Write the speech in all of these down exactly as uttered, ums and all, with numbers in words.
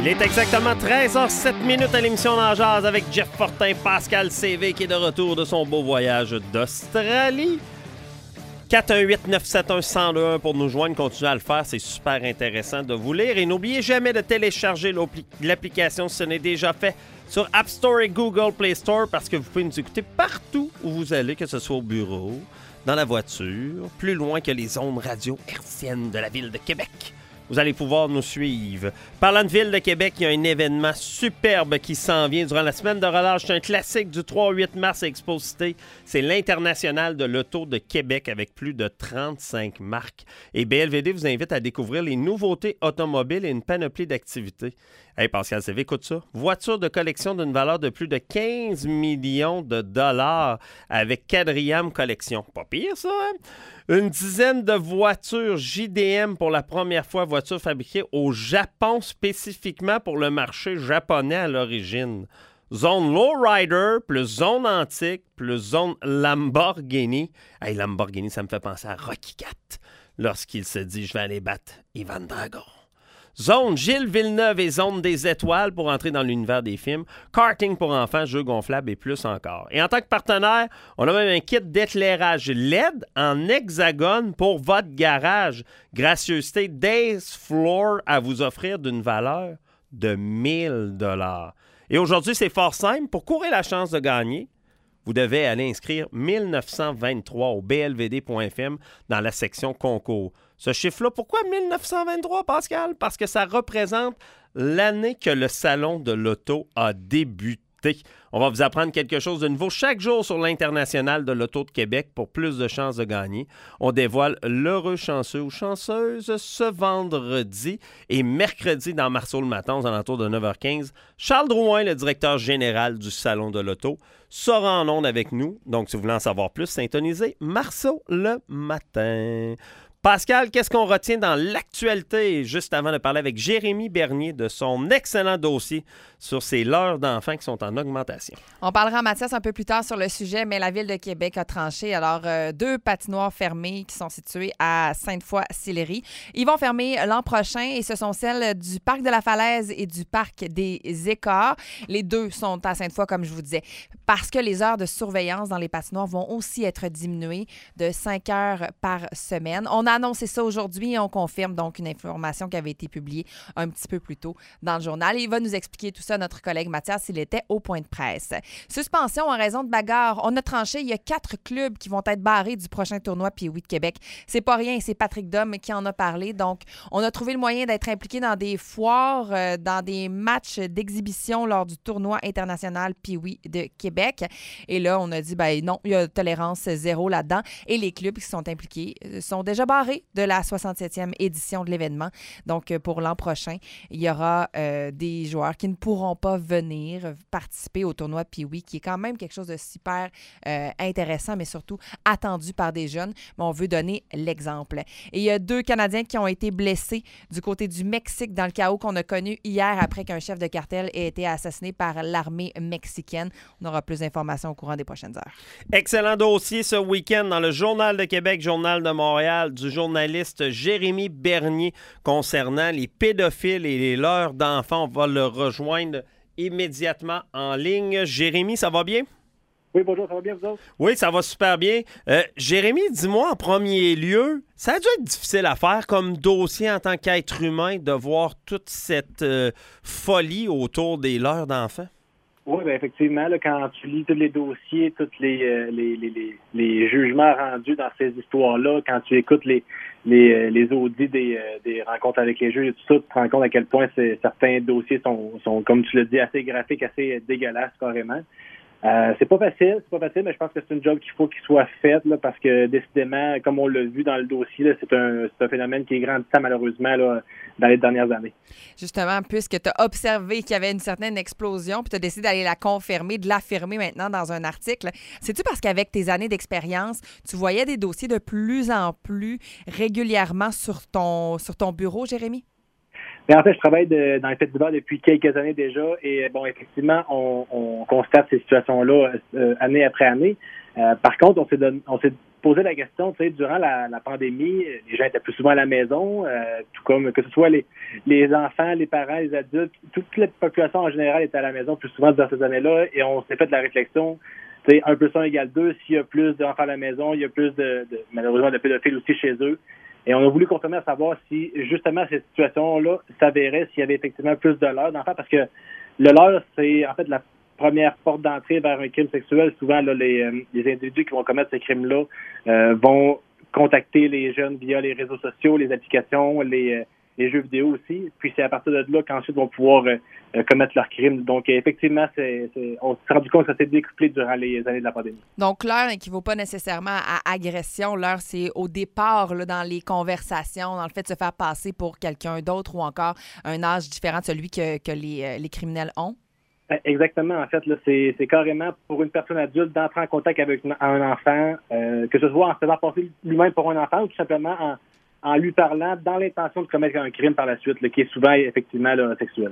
Il est exactement treize heures zéro sept minutes à l'émission Dans Jazz avec Jeff Fortin, Pascal C V qui est de retour de son beau voyage d'Australie. quatre un huit neuf sept un un zéro deux un pour nous joindre. Continuez à le faire, c'est super intéressant de vous lire. Et n'oubliez jamais de télécharger l'application si ce n'est déjà fait sur App Store et Google Play Store parce que vous pouvez nous écouter partout où vous allez, que ce soit au bureau, dans la voiture, plus loin que les ondes radio hertziennes de la ville de Québec. Vous allez pouvoir nous suivre. Parlant de Ville de Québec, il y a un événement superbe qui s'en vient durant la semaine de relâche. C'est un classique du trois au huit mars à Expo-Cité. C'est l'International de l'Auto de Québec avec plus de trente-cinq marques. Et B L V D vous invite à découvrir les nouveautés automobiles et une panoplie d'activités. Hey Pascal C V, écoute ça. Voiture de collection d'une valeur de plus de quinze millions de dollars avec quatrième collection. Pas pire ça, hein? Une dizaine de voitures J D M pour la première fois, voitures fabriquées au Japon spécifiquement pour le marché japonais à l'origine. Zone Lowrider, plus zone antique, plus zone Lamborghini. Hey, Lamborghini, ça me fait penser à Rocky quatre lorsqu'il se dit « Je vais aller battre Ivan Drago ». Zone Gilles Villeneuve et zone des étoiles pour entrer dans l'univers des films. Karting pour enfants, jeux gonflables et plus encore. Et en tant que partenaire, on a même un kit d'éclairage L E D en hexagone pour votre garage. Gracieuseté Days Floor à vous offrir d'une valeur de mille dollars. Et aujourd'hui, c'est fort simple. Pour courir la chance de gagner, vous devez aller inscrire mille neuf cent vingt-trois au b l v d point f m dans la section concours. Ce chiffre-là, pourquoi mille neuf cent vingt-trois, Pascal? Parce que ça représente l'année que le Salon de l'Auto a débuté. On va vous apprendre quelque chose de nouveau chaque jour sur l'International de l'Auto de Québec pour plus de chances de gagner. On dévoile l'heureux chanceux ou chanceuse ce vendredi et mercredi dans Marceau le matin aux alentours de neuf heures quinze. Charles Drouin, le directeur général du Salon de l'Auto, sera en ondes avec nous. Donc, si vous voulez en savoir plus, syntonisez Marceau le matin. Pascal, qu'est-ce qu'on retient dans l'actualité, juste avant de parler avec Jérémy Bernier de son excellent dossier sur ces leurres d'enfants qui sont en augmentation? On parlera, Mathias, un peu plus tard sur le sujet, mais la Ville de Québec a tranché. Alors, euh, deux patinoires fermées qui sont situées à Sainte-Foy-Sillery. Ils vont fermer l'an prochain et ce sont celles du Parc de la Falaise et du Parc des Écarts. Les deux sont à Sainte-Foy, comme je vous disais, parce que les heures de surveillance dans les patinoires vont aussi être diminuées de cinq heures par semaine. On a annoncé ça aujourd'hui et on confirme donc une information qui avait été publiée un petit peu plus tôt dans le journal. Et il va nous expliquer tout ça, notre collègue Mathias, il était au point de presse. Suspension en raison de bagarre. On a tranché, il y a quatre clubs qui vont être barrés du prochain tournoi P O I de Québec. C'est pas rien, c'est Patrick Dom qui en a parlé. Donc, on a trouvé le moyen d'être impliqué dans des foires, euh, dans des matchs d'exhibition lors du tournoi international P O I de Québec. Et là, on a dit, ben non, il y a tolérance zéro là-dedans. Et les clubs qui sont impliqués sont déjà barrés de la soixante-septième édition de l'événement. Donc, pour l'an prochain, il y aura euh, des joueurs qui ne pourront pas venir participer au tournoi P O I, qui est quand même quelque chose de super euh, intéressant, mais surtout attendu par des jeunes. Mais on veut donner l'exemple. Et il y a deux Canadiens qui ont été blessés du côté du Mexique dans le chaos qu'on a connu hier après qu'un chef de cartel ait été assassiné par l'armée mexicaine. On aura plus d'informations au courant des prochaines heures. Excellent dossier ce week-end dans le Journal de Québec, Journal de Montréal, du journaliste Jérémy Bernier concernant les pédophiles et les leurres d'enfants. On va le rejoindre immédiatement en ligne. Jérémy, ça va bien? Oui, bonjour, ça va bien, vous autres? Oui, ça va super bien. Euh, Jérémy, dis-moi en premier lieu, ça a dû être difficile à faire comme dossier en tant qu'être humain de voir toute cette euh, folie autour des leurres d'enfants? Oui, bien effectivement, là, quand tu lis tous les dossiers, tous les, euh, les, les, les, les jugements rendus dans ces histoires-là, quand tu écoutes les, les, les audits des, euh, des rencontres avec les juges et tout ça, tu te rends compte à quel point c'est, certains dossiers sont, sont, comme tu l'as dit, assez graphiques, assez dégueulasses carrément. Euh, c'est pas facile, c'est pas facile, mais je pense que c'est une job qu'il faut qu'il soit faite, là, parce que décidément, comme on l'a vu dans le dossier, là, c'est un, c'est un phénomène qui est grandissant malheureusement là, dans les dernières années. Justement, puisque tu as observé qu'il y avait une certaine explosion, puis tu as décidé d'aller la confirmer, de l'affirmer maintenant dans un article, c'est-tu parce qu'avec tes années d'expérience, tu voyais des dossiers de plus en plus régulièrement sur ton, sur ton bureau, Jérémy? Mais en fait, je travaille de, dans les fêtes d'hiver depuis quelques années déjà et bon, effectivement, on, on constate ces situations-là euh, année après année. Euh, par contre, on s'est, don, on s'est posait la question, tu sais, durant la, la pandémie, les gens étaient plus souvent à la maison, euh, tout comme que ce soit les, les enfants, les parents, les adultes, toute la population en général était à la maison plus souvent durant ces années-là, et on s'est fait de la réflexion, tu sais, un plus un égale deux, s'il y a plus d'enfants à la maison, il y a plus de, de malheureusement de pédophiles aussi chez eux. Et on a voulu confirmer à savoir si, justement, cette situation-là s'avérait s'il y avait effectivement plus de leurre d'enfants, parce que le leurre, c'est en fait la première porte d'entrée vers un crime sexuel. Souvent, là, les, euh, les individus qui vont commettre ces crimes-là euh, vont contacter les jeunes via les réseaux sociaux, les applications, les, euh, les jeux vidéo aussi. Puis c'est à partir de là qu'ensuite vont pouvoir euh, commettre leurs crimes. Donc, euh, effectivement, c'est, c'est, on s'est rendu compte que ça s'est décuplé durant les années de la pandémie. Donc, l'heure n'équivaut pas nécessairement à agression. L'heure, c'est au départ, là, dans les conversations, dans le fait de se faire passer pour quelqu'un d'autre ou encore un âge différent de celui que, que les, les criminels ont. Exactement. En fait, là, c'est, c'est carrément pour une personne adulte d'entrer en contact avec un enfant, euh, que ce soit en se faisant passer lui-même pour un enfant ou tout simplement en, en lui parlant dans l'intention de commettre un crime par la suite, là, qui est souvent effectivement là, sexuel.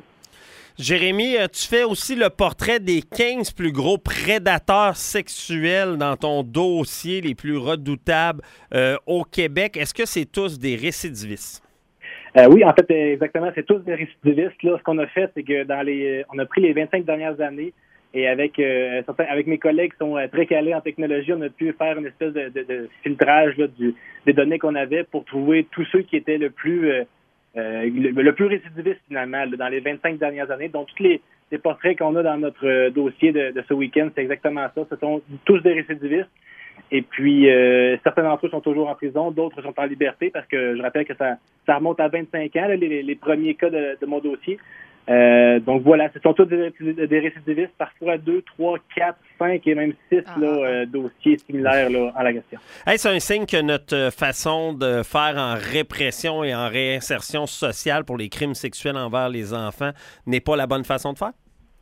Jérémy, tu fais aussi le portrait des quinze plus gros prédateurs sexuels dans ton dossier, les plus redoutables euh, au Québec. Est-ce que c'est tous des récidivistes? Euh, oui, en fait, exactement, c'est tous des récidivistes. Là, ce qu'on a fait, c'est que dans les, on a pris les vingt-cinq dernières années et avec euh, certains, avec mes collègues qui sont très calés en technologie, on a pu faire une espèce de, de, de filtrage là, du, des données qu'on avait pour trouver tous ceux qui étaient le plus euh, euh, le, le plus récidiviste finalement là, dans les vingt-cinq dernières années. Donc, tous les, les portraits qu'on a dans notre euh, dossier de, de ce week-end, c'est exactement ça. Ce sont tous des récidivistes. Et puis, euh, certains d'entre eux sont toujours en prison, d'autres sont en liberté parce que je rappelle que ça, ça remonte à vingt-cinq ans, là, les, les premiers cas de, de mon dossier. Euh, donc voilà, ce sont tous des, des récidivistes, parfois deux, trois, quatre, cinq et même six ah, là, euh, dossiers similaires là, à la question. Hey, c'est un signe que notre façon de faire en répression et en réinsertion sociale pour les crimes sexuels envers les enfants n'est pas la bonne façon de faire?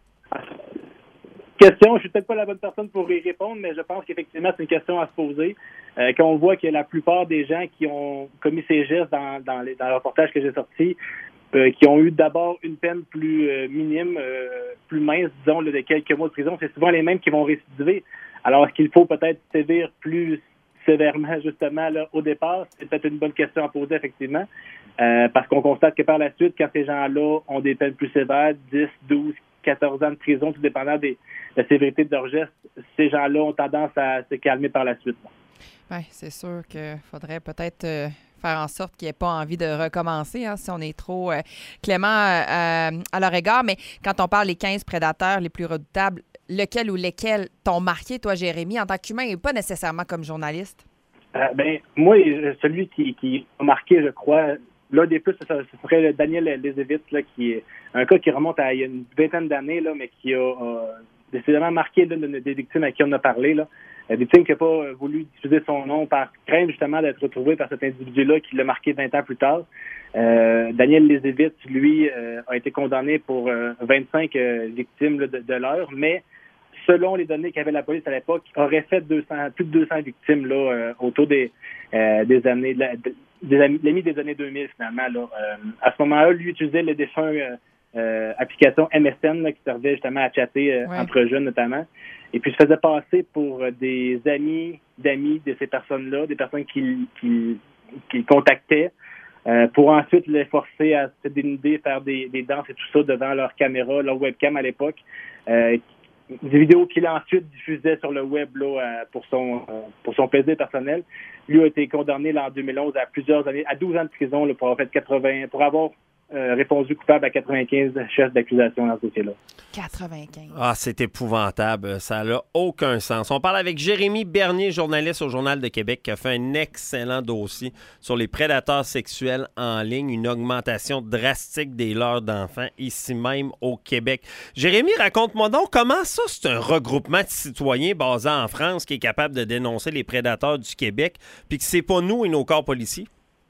Question, je suis peut-être pas la bonne personne pour y répondre, mais je pense qu'effectivement, c'est une question à se poser. Euh, quand on voit que la plupart des gens qui ont commis ces gestes dans, dans, les, dans le reportage que j'ai sorti, euh, qui ont eu d'abord une peine plus euh, minime, euh, plus mince, disons, là, de quelques mois de prison, c'est souvent les mêmes qui vont récidiver. Alors, est-ce qu'il faut peut-être sévir plus sévèrement, justement, là, au départ? C'est peut-être une bonne question à poser, effectivement, euh, parce qu'on constate que par la suite, quand ces gens-là ont des peines plus sévères, dix, douze, quatorze ans de prison, tout dépendant des, de la sévérité de leurs gestes, ces gens-là ont tendance à se calmer par la suite. Oui, c'est sûr qu'il faudrait peut-être euh, faire en sorte qu'ils n'aient pas envie de recommencer hein, si on est trop euh, clément euh, à leur égard. Mais quand on parle des quinze prédateurs les plus redoutables, lequel ou lesquels t'ont marqué, toi, Jérémy, en tant qu'humain et pas nécessairement comme journaliste? Euh, ben, moi, celui qui, qui m'a marqué, je crois, l'un des plus, ce serait Daniel Lézévitz, là, qui est un cas qui remonte à il y a une vingtaine d'années, là, mais qui a euh, décidément marqué là, des victimes à qui on a parlé. Là. Une victime qui n'a pas voulu diffuser son nom par crainte justement d'être retrouvé par cet individu-là qui l'a marqué vingt ans plus tard. Euh, Daniel Lézévitz, lui, euh, a été condamné pour euh, vingt-cinq euh, victimes là, de, de l'heure, mais selon les données qu'avait la police à l'époque, aurait fait deux cents, plus de deux cents victimes là, euh, autour des, euh, des années, de la, de, des, la mi des années deux mille finalement. Là. Euh, à ce moment-là, lui utilisait le défunt euh, euh, application M S N là, qui servait justement à chatter euh, ouais. entre jeunes notamment. Et puis se faisait passer pour des amis d'amis de ces personnes-là, des personnes qui, qui, qui contactaient. Euh, pour ensuite les forcer à se dénuder, faire des, des danses et tout ça devant leur caméra, leur webcam à l'époque. Euh, des vidéos qu'il a ensuite diffusait sur le web là, pour son euh, pour son plaisir personnel. Lui a été condamné là, en deux mille onze à plusieurs années, à douze ans de prison là, pour avoir fait quatre-vingts, pour avoir euh, répondu coupable à quatre-vingt-quinze chefs d'accusation dans ce dossier-là. quatre-vingt-quinze. Ah, c'est épouvantable. Ça n'a aucun sens. On parle avec Jérémy Bernier, journaliste au Journal de Québec, qui a fait un excellent dossier sur les prédateurs sexuels en ligne, une augmentation drastique des leurres d'enfants ici même au Québec. Jérémy, raconte-moi donc comment ça, c'est un regroupement de citoyens basé en France qui est capable de dénoncer les prédateurs du Québec, puis que c'est pas nous et nos corps policiers?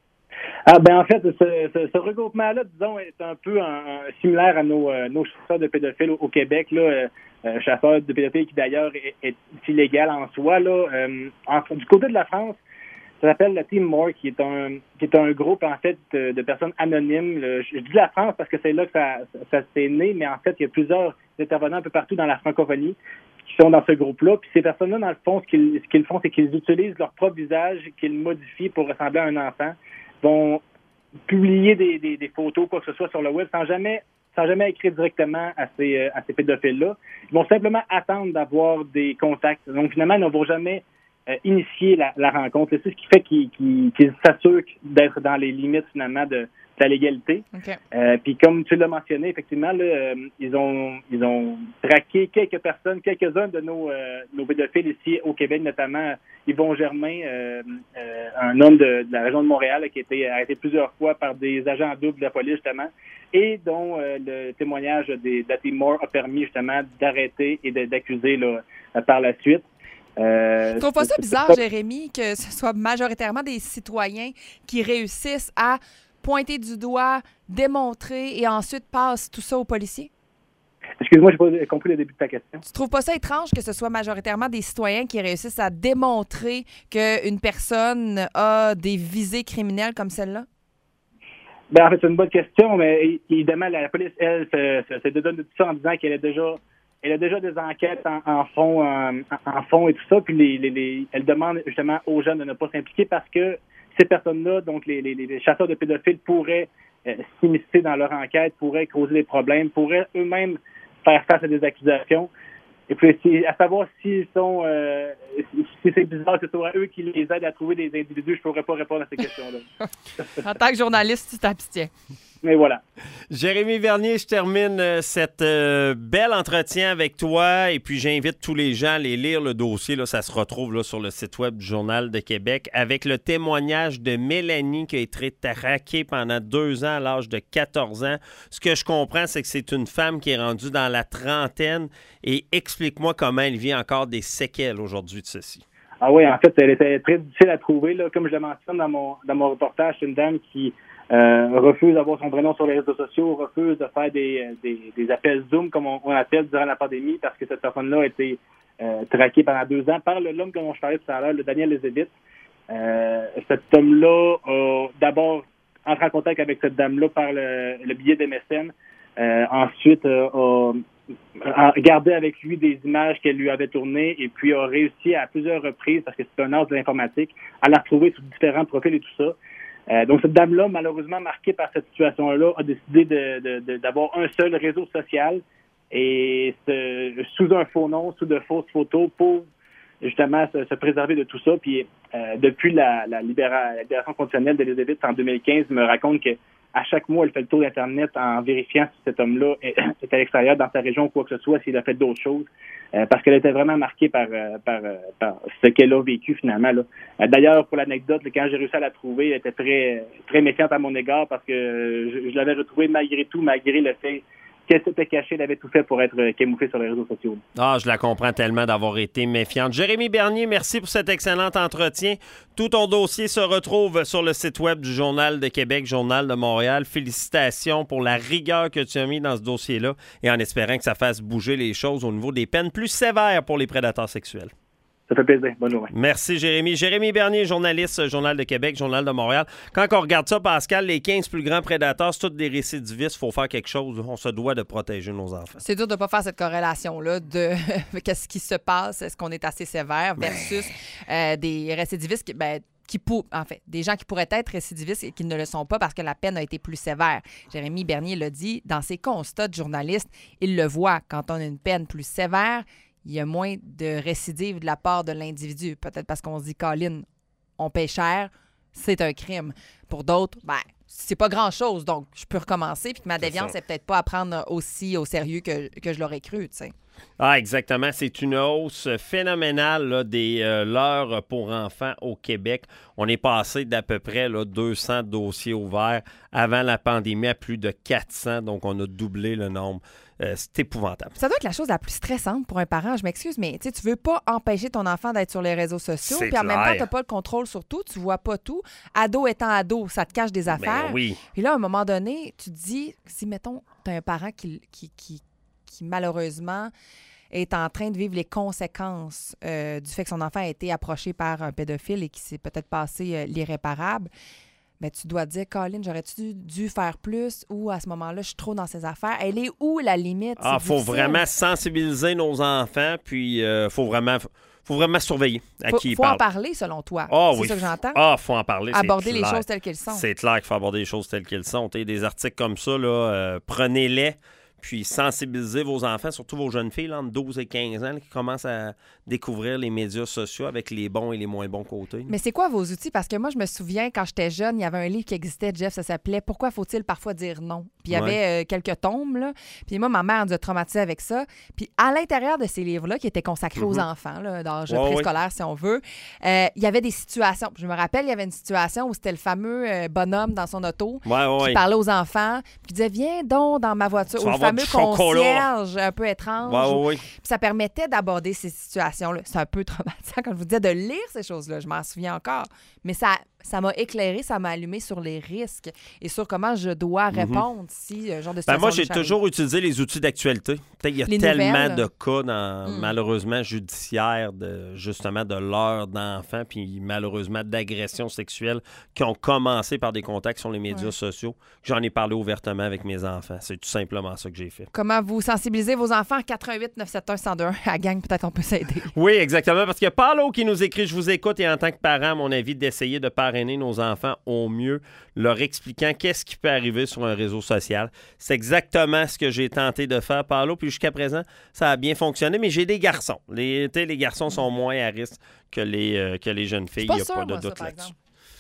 Ah ben en fait, ce, ce, ce regroupement-là, disons, est un peu un, un, similaire à nos, euh, nos chasseurs de pédophiles au, au Québec, là, euh, chasseurs de pédophiles qui d'ailleurs est, est illégal en soi. Là, euh, en, du côté de la France, ça s'appelle le Team More, qui est un qui est un groupe en fait de, de personnes anonymes. Le, je dis la France parce que c'est là que ça, ça, ça s'est né, mais en fait, il y a plusieurs intervenants un peu partout dans la francophonie qui sont dans ce groupe-là. Puis ces personnes-là, dans le fond, ce qu'ils, ce qu'ils font, c'est qu'ils utilisent leur propre visage, qu'ils modifient pour ressembler à un enfant, vont publier des, des, des photos, quoi que ce soit, sur le web, sans jamais, sans jamais écrire directement à ces, euh, à ces pédophiles-là. Ils vont simplement attendre d'avoir des contacts. Donc, finalement, ils ne vont jamais euh, initier la, la rencontre. C'est ce qui fait qu'ils, qu'ils, qu'ils s'assurent d'être dans les limites, finalement, de la légalité. Okay. Euh, puis comme tu l'as mentionné, effectivement, là, euh, ils ont ils ont traqué quelques personnes, quelques-uns de nos euh, nos pédophiles ici au Québec, notamment Yvon Germain, euh, euh, un homme de, de la région de Montréal là, qui a été arrêté plusieurs fois par des agents doubles de la police, justement, et dont euh, le témoignage des Dati Moore a permis justement d'arrêter et de, d'accuser là, par la suite. Euh, tu trouves pas ça bizarre, Jérémy, que ce soit majoritairement des citoyens qui réussissent à pointer du doigt, démontrer et ensuite passe tout ça aux policiers? Excuse-moi, je n'ai pas compris le début de ta question. Tu trouves pas ça étrange que ce soit majoritairement des citoyens qui réussissent à démontrer qu'une personne a des visées criminelles comme celle-là? Ben, en fait, c'est une bonne question, mais évidemment, la police, elle, se, se, se donne tout ça en disant qu'elle a déjà, elle a déjà des enquêtes en, en fond, en, en fond et tout ça, puis les, les, les, elle demande justement aux jeunes de ne pas s'impliquer parce que ces personnes-là, donc les, les, les chasseurs de pédophiles, pourraient euh, s'immiscer dans leur enquête, pourraient causer des problèmes, pourraient eux-mêmes faire face à des accusations. Et puis, c'est à savoir s'ils sont, euh, si c'est bizarre que ce soit eux qui les aident à trouver des individus, je ne pourrais pas répondre à ces questions-là. En tant que journaliste, tu t'abstiens. Mais voilà. Jérémy Bernier, je termine euh, cet euh, bel entretien avec toi et puis j'invite tous les gens à aller lire le dossier. Là, ça se retrouve là, sur le site web du Journal de Québec avec le témoignage de Mélanie qui a été traquée pendant deux ans à l'âge de quatorze ans. Ce que je comprends, c'est que c'est une femme qui est rendue dans la trentaine et explique-moi comment elle vit encore des séquelles aujourd'hui de ceci. Ah oui, en fait, elle était très difficile à trouver. Là. Comme je le mentionne dans mon, dans mon reportage, c'est une dame qui Euh, refuse d'avoir son prénom sur les réseaux sociaux, refuse de faire des, des, des appels Zoom, comme on, on appelle durant la pandémie, parce que cette personne-là a été euh, traquée pendant deux ans par le, l'homme dont je parlais tout à l'heure, le Daniel Lezévit. Euh, cet homme-là a d'abord entré en contact avec cette dame-là par le, le biais d'M S N. Euh, ensuite, euh, a, a gardé avec lui des images qu'elle lui avait tournées et puis a réussi à plusieurs reprises, parce que c'est un art de l'informatique, à la retrouver sous différents profils et tout ça. Euh, donc, cette dame-là, malheureusement marquée par cette situation-là, a décidé de, de, de, d'avoir un seul réseau social et ce, sous un faux nom, sous de fausses photos pour justement se, se préserver de tout ça. Puis, euh, depuis la, la, libéra, la libération conditionnelle de Lezévit en deux mille quinze, me raconte que à chaque mois, elle fait le tour d'Internet en vérifiant si cet homme-là est, est à l'extérieur dans sa région ou quoi que ce soit, s'il a fait d'autres choses, euh, parce qu'elle était vraiment marquée par, euh, par, euh, par ce qu'elle a vécu finalement. Là. Euh, d'ailleurs, pour l'anecdote, là, quand j'ai réussi à la trouver, elle était très, très méfiante à mon égard parce que je, je l'avais retrouvée malgré tout, malgré le fait qu'elle s'était cachée, elle avait tout fait pour être camouflée sur les réseaux sociaux. Ah, je la comprends tellement d'avoir été méfiante. Jérémy Bernier, merci pour cet excellent entretien. Tout ton dossier se retrouve sur le site web du Journal de Québec, Journal de Montréal. Félicitations pour la rigueur que tu as mis dans ce dossier-là et en espérant que ça fasse bouger les choses au niveau des peines plus sévères pour les prédateurs sexuels. Ça fait plaisir. Bonne journée. Merci, Jérémy. Jérémy Bernier, journaliste, Journal de Québec, Journal de Montréal. Quand on regarde ça, Pascal, les quinze plus grands prédateurs, c'est tous des récidivistes. Il faut faire quelque chose. On se doit de protéger nos enfants. C'est dur de ne pas faire cette corrélation-là de qu'est-ce qui se passe, est-ce qu'on est assez sévère versus euh, des récidivistes qui... Ben, Qui pour, en fait, des gens qui pourraient être récidivistes et qui ne le sont pas parce que la peine a été plus sévère. Jérémy Bernier l'a dit, dans ses constats de journaliste, il le voit. Quand on a une peine plus sévère, il y a moins de récidives de la part de l'individu. Peut-être parce qu'on se dit, Colin, on paie cher, c'est un crime. Pour d'autres, ben, c'est pas grand-chose, donc je peux recommencer, puis que ma déviance n'est peut-être pas à prendre aussi au sérieux que, que je l'aurais cru, tu sais. Ah, exactement. C'est une hausse phénoménale là, des euh, leurres pour enfants au Québec. On est passé d'à peu près là, deux cents dossiers ouverts avant la pandémie à plus de quatre cents, donc on a doublé le nombre. Euh, c'est épouvantable. Ça doit être la chose la plus stressante pour un parent. Je m'excuse, mais tu veux pas empêcher ton enfant d'être sur les réseaux sociaux. Puis en même temps, tu n'as pas le contrôle sur tout. Tu vois pas tout. Ado étant ado, ça te cache des affaires. Ben oui. Puis là, à un moment donné, tu te dis, si, mettons, tu as un parent qui, qui, qui, qui, malheureusement, est en train de vivre les conséquences euh, du fait que son enfant a été approché par un pédophile et qui s'est peut-être passé euh, l'irréparable, ben, tu dois te dire, Colin, j'aurais-tu dû faire plus ou à ce moment-là, je suis trop dans ses affaires? Elle est où la limite? Ah, il faut difficile. Vraiment sensibiliser nos enfants, puis il euh, faut vraiment... faut vraiment surveiller à faut, qui ils faut parlent. Faut en parler, selon toi. Oh, c'est oui. ça que j'entends? Ah, il faut en parler. Aborder les choses telles qu'elles sont. C'est clair qu'il faut aborder les choses telles qu'elles sont. T'sais, des articles comme ça, là, euh, prenez-les, puis sensibilisez vos enfants, surtout vos jeunes filles, là, entre douze et quinze ans, là, qui commencent à découvrir les médias sociaux avec les bons et les moins bons côtés. Mais c'est quoi vos outils? Parce que moi, je me souviens, quand j'étais jeune, il y avait un livre qui existait, Jeff, ça s'appelait « Pourquoi faut-il parfois dire non? » Puis il y avait ouais. euh, quelques tomes, là. Puis moi, ma mère nous a traumatisés avec ça. Puis à l'intérieur de ces livres-là, qui étaient consacrés mm-hmm. aux enfants, là, d'âge ouais, préscolaire, ouais. si on veut, euh, il y avait des situations. Je me rappelle, il y avait une situation où c'était le fameux euh, bonhomme dans son auto ouais, ouais, qui ouais. parlait aux enfants, puis disait « Viens donc dans ma voiture. » Ou le fameux concierge un peu étrange. Ouais, ouais, ouais. Puis ça permettait d'aborder ces situations-là. C'est un peu traumatisant, quand je vous disais, de lire ces choses-là. Je m'en souviens encore. Mais ça, ça m'a éclairé, ça m'a allumé sur les risques et sur comment je dois répondre mm-hmm. si un genre de situation. Ben moi, j'ai toujours utilisé les outils d'actualité. Il y a les tellement nouvelles. de cas, dans, mm. malheureusement, judiciaires, de, justement, de l'heure d'enfants, puis malheureusement d'agressions sexuelles qui ont commencé par des contacts sur les médias ouais. sociaux. J'en ai parlé ouvertement avec mes enfants. C'est tout simplement ça que j'ai fait. Comment vous sensibilisez vos enfants? quatre un huit neuf sept un un zéro deux un. À gang, peut-être on peut s'aider. Oui, exactement. Parce qu'il y a Paulo qui nous écrit « Je vous écoute et en tant que parent, à mon avis, d'essayer de parrainer nos enfants au mieux, leur expliquant qu'est-ce qui peut arriver sur un réseau social. » C'est exactement ce que j'ai tenté de faire, Paulo. Puis jusqu'à présent, ça a bien fonctionné. Mais j'ai des garçons. Les, les garçons sont moins à risque que les, euh, que les jeunes filles. Il n'y a sûr, pas de moi, doute ça, là-dessus.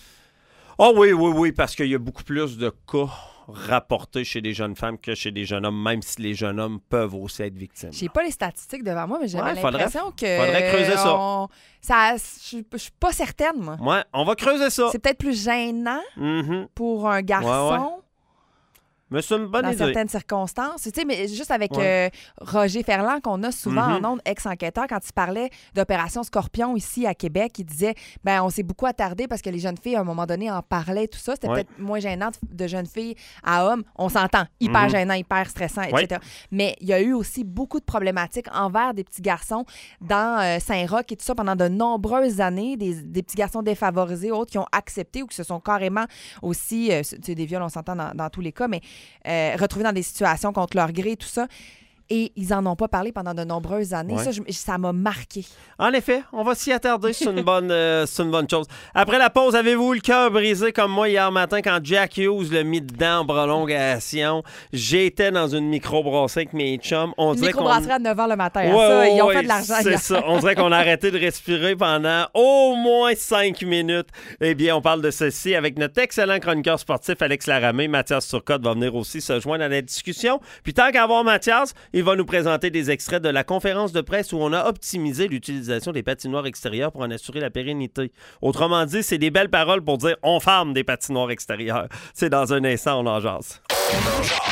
Oh oui, oui, oui, parce qu'il y a beaucoup plus de cas rapportés chez des jeunes femmes que chez des jeunes hommes, même si les jeunes hommes peuvent aussi être victimes. Je n'ai pas les statistiques devant moi, mais j'avais ouais, l'impression faudrait, que... faudrait creuser ça. On... ça je ne suis pas certaine, moi. Ouais, on va creuser ça. C'est peut-être plus gênant mm-hmm. pour un garçon. Ouais, ouais. Mais c'est une bonne dans idée. certaines circonstances. Tu sais, mais juste avec ouais. euh, Roger Ferland, qu'on a souvent mm-hmm. en ondes, ex-enquêteur, quand il parlait d'Opération Scorpion ici à Québec, il disait, ben on s'est beaucoup attardé parce que les jeunes filles, à un moment donné, en parlaient, tout ça. C'était ouais. peut-être moins gênant de jeunes filles à hommes. On s'entend. Hyper mm-hmm. gênant, hyper stressant, et cetera. Ouais. Mais il y a eu aussi beaucoup de problématiques envers des petits garçons dans euh, Saint-Roch et tout ça pendant de nombreuses années. Des, des petits garçons défavorisés, autres qui ont accepté ou qui se sont carrément aussi, euh, tu sais, des viols, on s'entend dans, dans tous les cas, mais Euh, retrouvés dans des situations contre leur gré, tout ça. Et ils n'en ont pas parlé pendant de nombreuses années. Ouais. Ça, je, ça m'a marqué. En effet, on va s'y attarder. C'est une bonne, euh, c'est une bonne chose. Après la pause, avez-vous le cœur brisé comme moi hier matin quand Jack Hughes l'a mis dedans en prolongation? J'étais dans une microbrasserie avec mes chums. On une microbrasserie à neuf heures le matin. Ouais, ça, ouais, ils ont ouais, fait de l'argent. C'est ça. On dirait qu'on a arrêté de respirer pendant au moins cinq minutes. Eh bien, on parle de ceci avec notre excellent chroniqueur sportif Alex Laramé. Mathias Turcotte va venir aussi se joindre à la discussion. Puis tant qu'à voir Mathias, il va nous présenter des extraits de la conférence de presse où on a optimisé l'utilisation des patinoires extérieures pour en assurer la pérennité. Autrement dit, c'est des belles paroles pour dire on ferme des patinoires extérieures. C'est dans un instant, on en jase.